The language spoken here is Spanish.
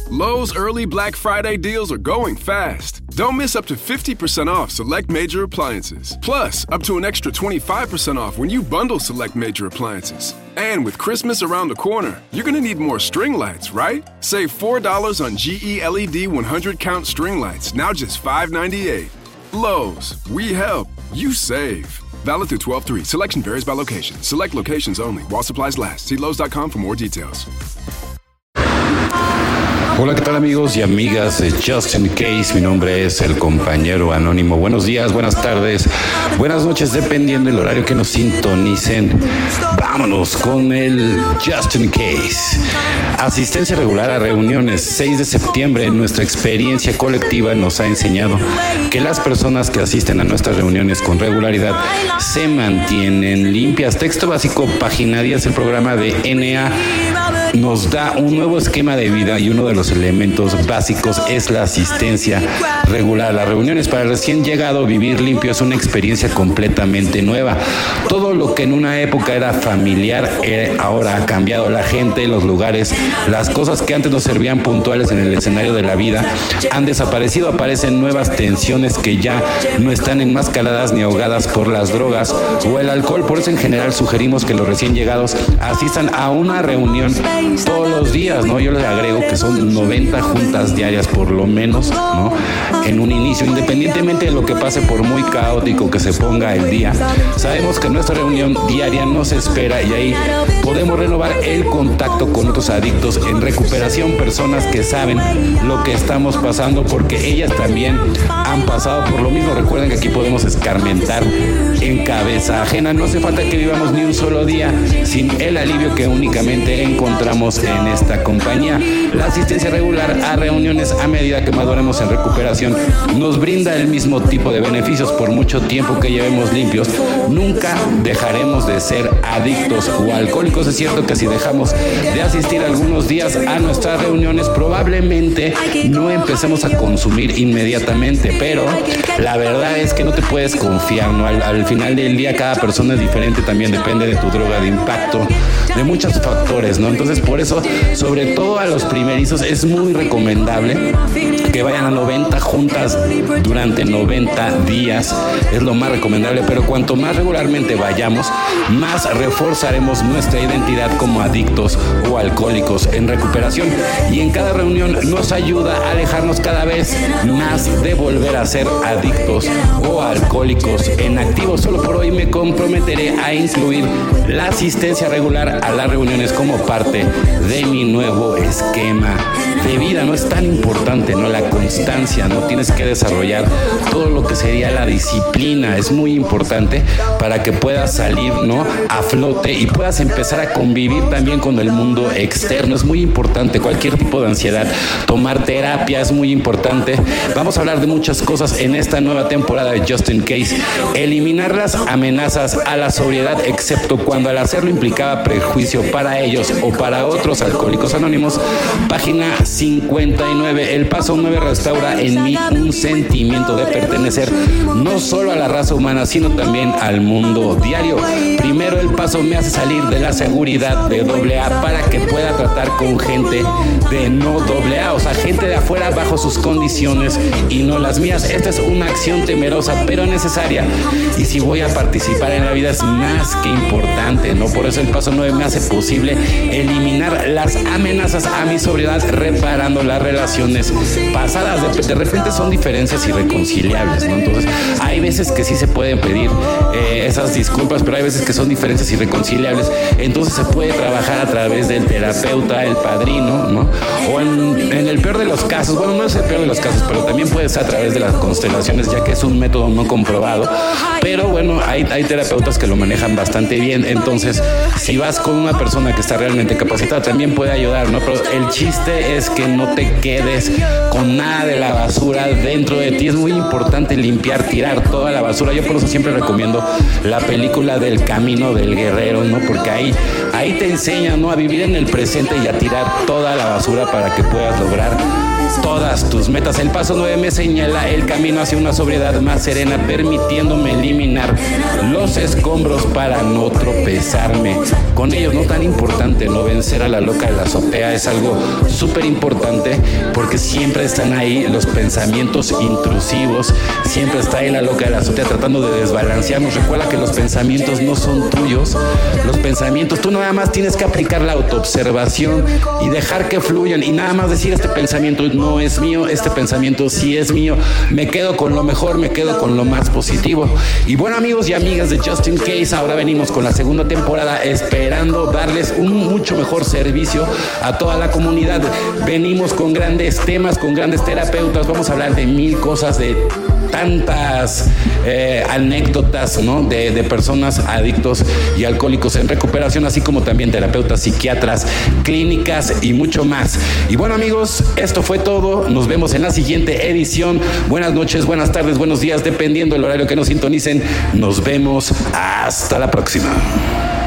Lowe's early Black Friday deals are going fast. Don't miss up to 50% off select major appliances. Plus, up to an extra 25% off when you bundle select major appliances. And with Christmas around the corner, you're going to need more string lights, right? Save $4 on GE LED 100-count string lights, now just $5.98. Lowe's, we help, you save. Valid through 12/3. Selection varies by location. Select locations only. While supplies last. See Lowe's.com for more details. Hola, ¿qué tal amigos y amigas de Just In Case? Mi nombre es el compañero anónimo. Buenos días, buenas tardes, buenas noches, dependiendo del horario que nos sintonicen. Vámonos con el Just In Case. Asistencia regular a reuniones. 6 de septiembre, nuestra experiencia colectiva nos ha enseñado que las personas que asisten a nuestras reuniones con regularidad se mantienen limpias. Texto básico, página 10, el programa de NA nos da un nuevo esquema de vida y uno de los elementos básicos es la asistencia regular. Las reuniones para el recién llegado, vivir limpio es una experiencia completamente nueva. Todo lo que en una época era familiar, ahora ha cambiado. La gente, los lugares, las cosas que antes nos servían puntuales en el escenario de la vida han desaparecido. Aparecen nuevas tensiones que ya no están enmascaradas ni ahogadas por las drogas o el alcohol. Por eso en general sugerimos que los recién llegados asistan a una reunión todos los días, ¿no? Yo les agrego que son 90 juntas diarias por lo menos, ¿no? En un inicio, independientemente de lo que pase, por muy caótico que se ponga el día, sabemos que nuestra reunión diaria nos espera y ahí podemos renovar el contacto con otros adictos en recuperación, personas que saben lo que estamos pasando porque ellas también han pasado por lo mismo. Recuerden que aquí podemos escarmentar en cabeza ajena. No hace falta que vivamos ni un solo día sin el alivio que únicamente encontramos en esta compañía. La asistencia regular a reuniones a medida que maduremos en recuperación nos brinda el mismo tipo de beneficios. Por mucho tiempo que llevemos limpios, nunca dejaremos de ser adictos o alcohólicos. Es cierto que si dejamos de asistir algunos días a nuestras reuniones, probablemente no empecemos a consumir inmediatamente, pero la verdad es que no te puedes confiar, ¿no? Al final del día cada persona es diferente, también depende de tu droga de impacto, de muchos factores, ¿no? Entonces por eso, sobre todo a los primerizos, es muy recomendable que vayan a 90 juntas durante 90 días, es lo más recomendable, pero cuanto más regularmente vayamos, más reforzaremos nuestra identidad como adictos o alcohólicos en recuperación, y en cada reunión nos ayuda a alejarnos cada vez más de volver a ser adictos o alcohólicos en activo. Solo por hoy me comprometeré a incluir la asistencia regular a las reuniones como parte de mi nuevo esquema de vida. No es tan importante, ¿no? La constancia, no tienes que desarrollar todo lo que sería la disciplina. Es muy importante para que puedas salir, ¿no?, a flote y puedas empezar a convivir también con el mundo externo. Es muy importante cualquier tipo de ansiedad, tomar terapia es muy importante. Vamos a hablar de muchas cosas en esta nueva temporada de Just In Case. Eliminar las amenazas a la sobriedad, excepto cuando al hacerlo implicaba prejuicio para ellos o para otros alcohólicos anónimos. Página 59. El paso 9 restaura en mí un sentimiento de pertenecer no solo a la raza humana, sino también al mundo diario. Primero, el paso me hace salir de la seguridad de AA para que pueda tratar con gente de no AA, o sea, gente de afuera bajo sus condiciones y no las mías. Esta es una acción temerosa pero necesaria, y si voy a participar en la vida es más que importante, ¿no? Por eso el paso 9 me hace posible eliminar las amenazas a mi sobriedad, reparando las relaciones pasadas. De repente son diferencias irreconciliables, ¿no? Entonces hay veces que sí se pueden pedir esas disculpas, pero hay veces que son diferencias irreconciliables. Entonces se puede trabajar a través del terapeuta, el padrino, ¿no? O en el peor de los casos, bueno, no es el peor de los casos, pero también puede ser a través de las constelaciones, ya que es un método no comprobado. Pero bueno, hay terapeutas que lo manejan bastante bien. Entonces, si vas con una persona que está realmente capacitada, también puede ayudar, ¿no? Pero el chiste es que no te quedes con nada de la basura dentro de ti. Es muy importante limpiar, tirar toda la basura. Yo por eso siempre recomiendo la película del Camino del Guerrero, ¿no? Porque ahí te enseñan, ¿no?, a vivir en el presente y a tirar toda la basura para que puedas lograr todas tus metas. El paso 9 me señala el camino hacia una sobriedad más serena, permitiéndome eliminar los escombros para no tropezarme con ellos. No tan importante, no vencer a la loca de la azotea es algo súper importante, porque siempre están ahí los pensamientos intrusivos, siempre está ahí la loca de la azotea tratando de desbalancearnos. Recuerda que los pensamientos no son tuyos, los pensamientos, tú nada más tienes que aplicar la autoobservación y dejar que fluyan, y nada más decir: este pensamiento no es mío, este pensamiento sí es mío, me quedo con lo mejor, me quedo con lo más positivo. Y bueno, amigos y amigas de Just In Case, ahora venimos con la segunda temporada, esperando darles un mucho mejor servicio a toda la comunidad. Venimos con grandes temas, con grandes terapeutas, vamos a hablar de mil cosas, de tantas anécdotas, ¿no? de personas adictos y alcohólicos en recuperación, así como también terapeutas, psiquiatras, clínicas y mucho más. Y bueno, amigos, esto fue todo. Nos vemos en la siguiente edición. Buenas noches, buenas tardes, buenos días, dependiendo del horario que nos sintonicen. Nos vemos hasta la próxima.